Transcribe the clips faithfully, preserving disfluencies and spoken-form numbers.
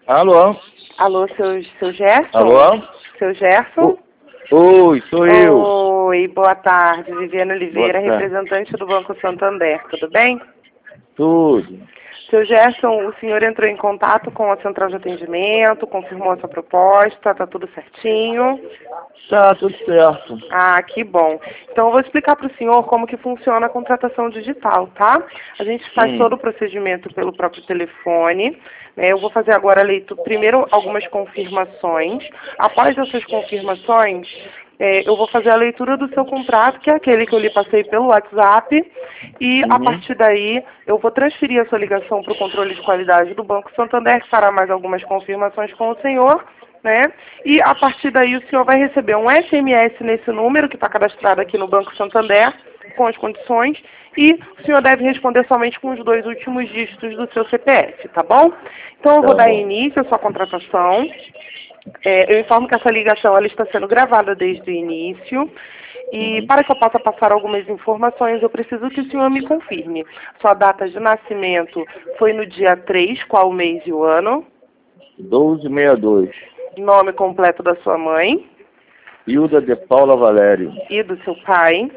Alô? Alô, seu, seu Gerson? Alô? Seu Gerson? O- Oi, sou eu. Oi, boa tarde. Viviane Oliveira, Boa tarde. representante do Banco Santander. Tudo bem? Tudo. Seu Gerson, o senhor entrou em contato com a central de atendimento, confirmou a sua proposta, tá tudo certinho? Tá tudo certo. Ah, que bom. Então eu vou explicar para o senhor como que funciona a contratação digital, tá? A gente faz Hum. todo o procedimento pelo próprio telefone, né? Eu vou fazer agora a leitura, primeiro algumas confirmações. Após essas confirmações, é, eu vou fazer a leitura do seu contrato, que é aquele que eu lhe passei pelo WhatsApp, e a Uhum. partir daí eu vou transferir a sua ligação para o controle de qualidade do Banco Santander, que fará mais algumas confirmações com o senhor, né? E a partir daí o senhor vai receber um S M S nesse número que está cadastrado aqui no Banco Santander, com as condições, e o senhor deve responder somente com os dois últimos dígitos do seu C P F, tá bom? Então eu vou Tá dar bom. início à sua contratação. É, eu informo que essa ligação ela está sendo gravada desde o início. E Uhum. para que eu possa passar algumas informações, eu preciso que o senhor me confirme. Sua data de nascimento foi no dia três, qual o mês e o ano? doze sessenta e dois. Nome completo da sua mãe Hilda de Paula Valério. e do seu pai.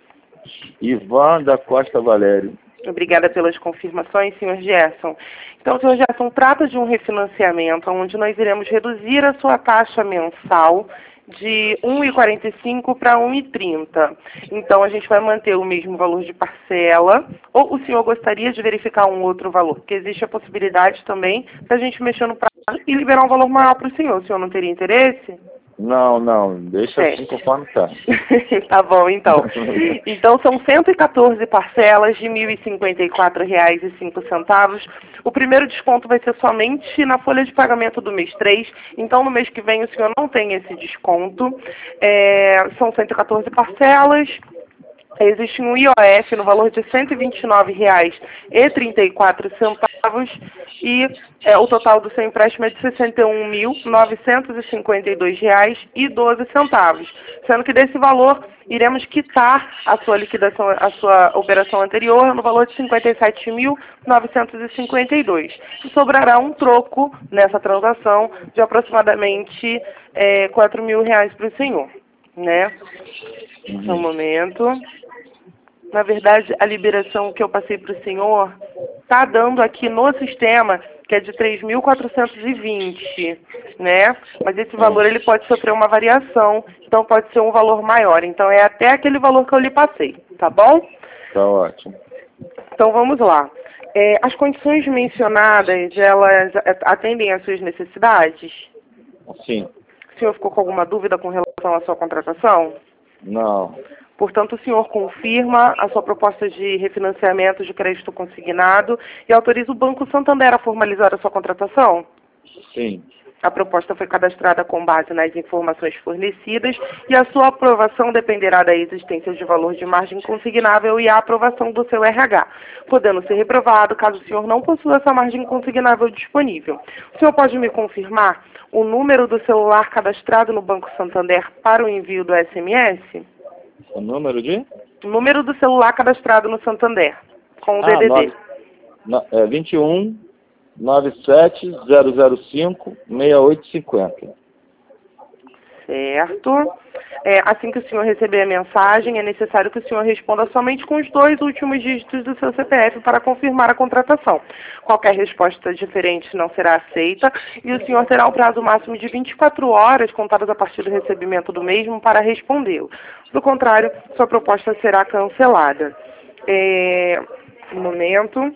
Ivan da Costa Valério. Obrigada pelas confirmações, senhor Gerson. Então, senhor Gerson, trata de um refinanciamento onde nós iremos reduzir a sua taxa mensal de um vírgula quarenta e cinco para um vírgula trinta. Então, a gente vai manter o mesmo valor de parcela, ou o senhor gostaria de verificar um outro valor? Porque existe a possibilidade também da gente mexer no prazo e liberar um valor maior para o senhor. O senhor não teria interesse? Não, não. Deixa assim Certo. conforme tá. Tá bom, então. Então são cento e quatorze parcelas de mil e cinquenta e quatro reais e cinco centavos. O primeiro desconto vai ser somente na folha de pagamento do mês três. Então no mês que vem o senhor não tem esse desconto. É, são cento e quatorze parcelas. Existe um I O F no valor de cento e vinte e nove reais e trinta e quatro centavos e é, o total do seu empréstimo é de sessenta e um mil novecentos e cinquenta e dois reais e doze centavos, sendo que desse valor iremos quitar a sua liquidação, a sua operação anterior no valor de cinquenta e sete mil novecentos e cinquenta e dois. E sobrará um troco nessa transação de aproximadamente é, quatro mil reais para o senhor, né? Só um momento. Na verdade, a liberação que eu passei para o senhor está dando aqui no sistema, que é de três mil quatrocentos e vinte, né? Mas esse valor ele pode sofrer uma variação, então pode ser um valor maior. Então é até aquele valor que eu lhe passei, tá bom? Tá ótimo. Então vamos lá. É, as condições mencionadas, elas atendem às suas necessidades? Sim. O senhor ficou com alguma dúvida com relação à sua contratação? Não. Portanto, o senhor confirma a sua proposta de refinanciamento de crédito consignado e autoriza o Banco Santander a formalizar a sua contratação? Sim. A proposta foi cadastrada com base nas informações fornecidas e a sua aprovação dependerá da existência de valor de margem consignável e a aprovação do seu R H, podendo ser reprovado caso o senhor não possua essa margem consignável disponível. O senhor pode me confirmar o número do celular cadastrado no Banco Santander para o envio do S M S? O número de? O número do celular cadastrado no Santander, com o Ah, D D D. nove, no, é vinte e um, noventa e sete, zero zero cinco, sessenta e oito cinquenta. Certo. É, assim que o senhor receber a mensagem, é necessário que o senhor responda somente com os dois últimos dígitos do seu C P F para confirmar a contratação. Qualquer resposta diferente não será aceita e o senhor terá um prazo máximo de vinte e quatro horas, contadas a partir do recebimento do mesmo, para respondê-lo. Do contrário, sua proposta será cancelada. É, um momento.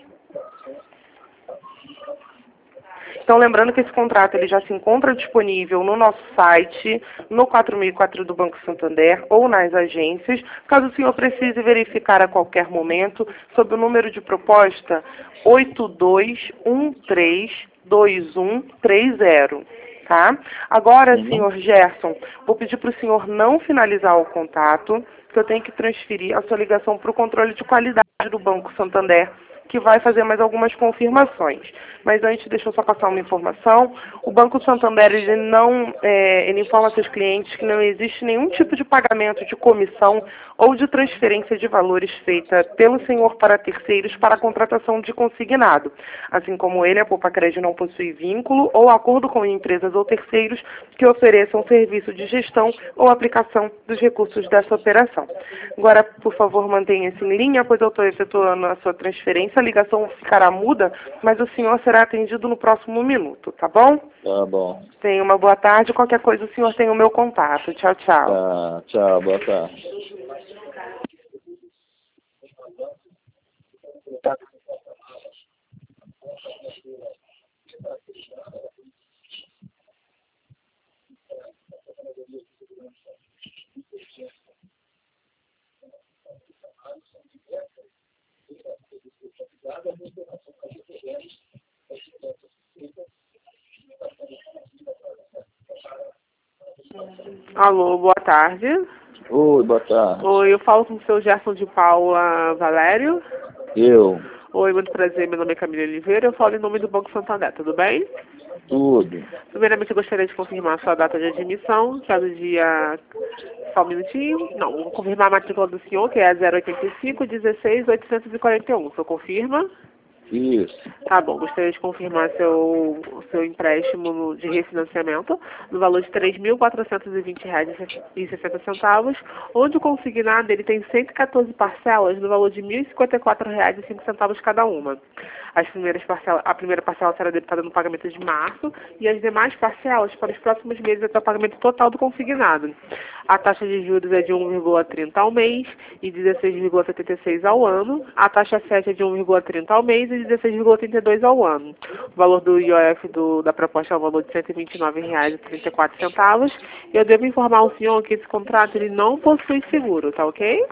Então, lembrando que esse contrato ele já se encontra disponível no nosso site, no quatro mil e quatro do Banco Santander ou nas agências, caso o senhor precise verificar a qualquer momento, sob o número de proposta oito dois um três dois um três zero. Tá? Agora, Uhum. senhor Gerson, vou pedir para o senhor não finalizar o contato, que eu tenho que transferir a sua ligação para o controle de qualidade do Banco Santander, que vai fazer mais algumas confirmações. Mas antes, deixa eu só passar uma informação. O Banco Santander, ele não, é, ele informa a seus clientes que não existe nenhum tipo de pagamento de comissão ou de transferência de valores feita pelo senhor para terceiros para a contratação de consignado. Assim como ele, a Poupa-Crédito não possui vínculo ou acordo com empresas ou terceiros que ofereçam serviço de gestão ou aplicação dos recursos dessa operação. Agora, por favor, mantenha-se em linha, pois eu estou efetuando a sua transferência. A ligação ficará muda, mas o senhor será atendido no próximo minuto, tá bom? Tá bom. Tenha uma boa tarde. Qualquer coisa, o senhor tem o meu contato. Tchau, tchau. Tá, tchau, boa tarde. Alô, boa tarde. Oi, boa tarde. Oi, eu falo com o seu Gerson de Paula Valério. Eu. Oi, muito prazer, meu nome é Camila Oliveira, eu falo em nome do Banco Santander, tudo bem? Tudo. Primeiramente, eu gostaria de confirmar a sua data de admissão, que é do dia... Só um minutinho. Não, vou confirmar a matrícula do senhor, que é zero oitenta e cinco, dezesseis, oitocentos e quarenta e um. O senhor confirma? Isso. Tá bom, gostaria de confirmar seu, seu empréstimo no- de refinanciamento no valor de três mil quatrocentos e vinte reais e sessenta centavos, onde o consignado ele tem cento e quatorze parcelas no valor de mil e cinquenta e quatro reais e cinco centavos cada uma. As primeiras parcelas, a primeira parcela será debitada no pagamento de março e as demais parcelas para os próximos meses até o pagamento total do consignado. A taxa de juros é de um vírgula trinta ao mês e dezesseis vírgula setenta e seis ao ano. A taxa sete é de um vírgula trinta ao mês e dezesseis vírgula trinta e dois ao ano. O valor do I O F do, da proposta é o valor de cento e vinte e nove reais e trinta e quatro centavos. Eu devo informar ao senhor que esse contrato ele não possui seguro, tá ok?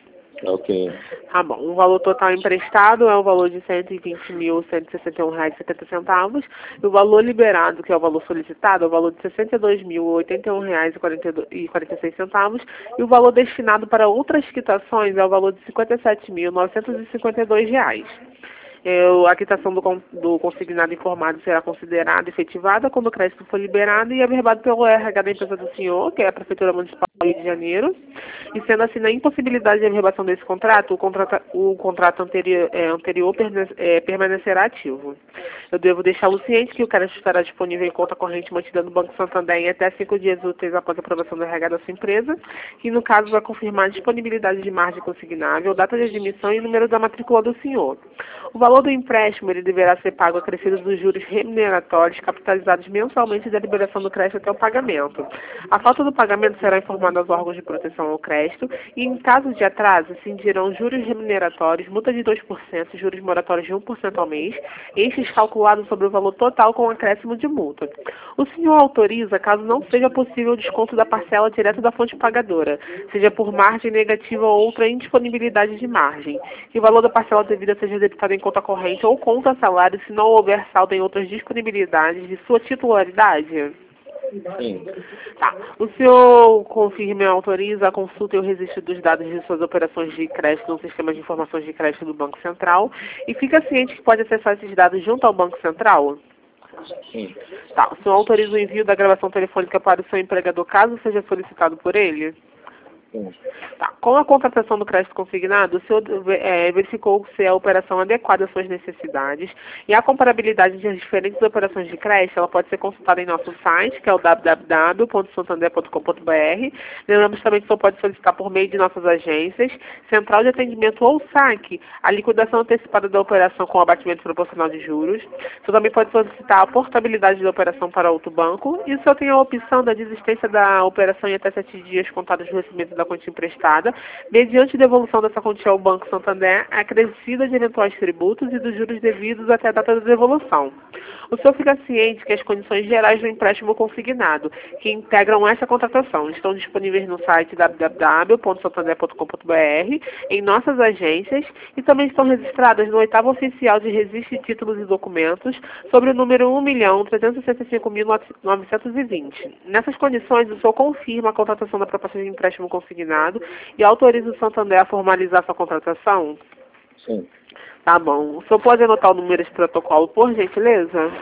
Ok. Tá bom. O valor total emprestado é o valor de cento e vinte mil, cento e sessenta e um reais e setenta centavos. E o valor liberado, que é o valor solicitado, é o valor de sessenta e dois mil, oitenta e um reais e quarenta e seis centavos. E o valor destinado para outras quitações é o valor de cinquenta e sete mil, novecentos e cinquenta e dois reais. Eu, a quitação do, con- do consignado informado será considerada efetivada quando o crédito for liberado e averbado pelo R H da empresa do senhor, que é a Prefeitura Municipal do Rio de Janeiro. E sendo assim, na impossibilidade de averbação desse contrato, o, contrata, o contrato anterior, é, anterior perne- é, permanecerá ativo. Eu devo deixá-lo ciente que o crédito estará disponível em conta corrente mantida no Banco Santander em até cinco dias úteis após a aprovação do R H da sua empresa, e no caso vai confirmar a disponibilidade de margem consignável, data de admissão e número da matrícula do senhor. O valor do empréstimo ele deverá ser pago acrescido dos juros remuneratórios capitalizados mensalmente da liberação do crédito até o pagamento. A falta do pagamento será informada aos órgãos de proteção ao crédito e, em caso de atraso, se indirão juros remuneratórios, multa de dois por cento e juros moratórios de um por cento ao mês, estes calculados sobre o valor total com acréscimo de multa. O senhor autoriza, caso não seja possível o desconto da parcela direto da fonte pagadora, seja por margem negativa ou outra indisponibilidade de margem, que o valor da parcela devida seja debitado em conta corrente ou conta salário se não houver saldo em outras disponibilidades de sua titularidade? Sim. Tá. O senhor confirma e autoriza a consulta e o registro dos dados de suas operações de crédito no sistema de informações de crédito do Banco Central e fica ciente que pode acessar esses dados junto ao Banco Central? Sim. Tá. O senhor autoriza o envio da gravação telefônica para o seu empregador caso seja solicitado por ele? Sim. Tá. Com a contratação do crédito consignado, o senhor é, verificou se a operação é adequada às suas necessidades e a comparabilidade de diferentes operações de crédito ela pode ser consultada em nosso site, que é o w w w ponto santander ponto com ponto b r. Lembramos também que o senhor pode solicitar por meio de nossas agências, central de atendimento ou saque, a liquidação antecipada da operação com abatimento proporcional de juros. O senhor também pode solicitar a portabilidade da operação para outro banco e o senhor tem a opção da desistência da operação em até sete dias contados do recebimento da quantia emprestada, mediante devolução dessa quantia ao Banco Santander, acrescida de eventuais tributos e dos juros devidos até a data da devolução. O senhor fica ciente que as condições gerais do empréstimo consignado, que integram essa contratação, estão disponíveis no site w w w ponto santander ponto com ponto b r, em nossas agências, e também estão registradas no oitavo oficial de registro de títulos e documentos, sobre o número um milhão trezentos e sessenta e cinco mil novecentos e vinte. Nessas condições, o senhor confirma a contratação da proposta de empréstimo consignado e autoriza o Santander a formalizar sua contratação? Sim. Tá bom. O senhor pode anotar o número de protocolo, por gentileza?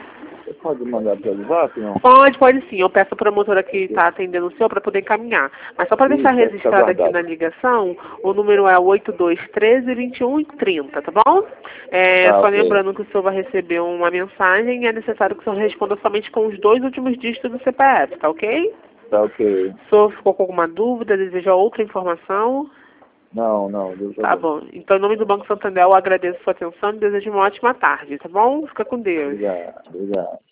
Você pode mandar pelo zap, não? Pode, pode sim. Eu peço a promotora que está atendendo o senhor para poder encaminhar. Mas só para deixar Isso, vai ficar registrado aqui guardado. na ligação, o número é oito dois um três, vinte e um trinta, tá bom? É, Tá, só ok. lembrando que o senhor vai receber uma mensagem e é necessário que o senhor responda somente com os dois últimos dígitos do C P F, tá ok? Tá, ok. O senhor ficou com alguma dúvida, deseja outra informação? Não, não, deixa eu Tá ver. bom. Então, em nome do Banco Santander, eu agradeço a sua atenção e desejo uma ótima tarde, tá bom? Fica com Deus. Obrigado, obrigado.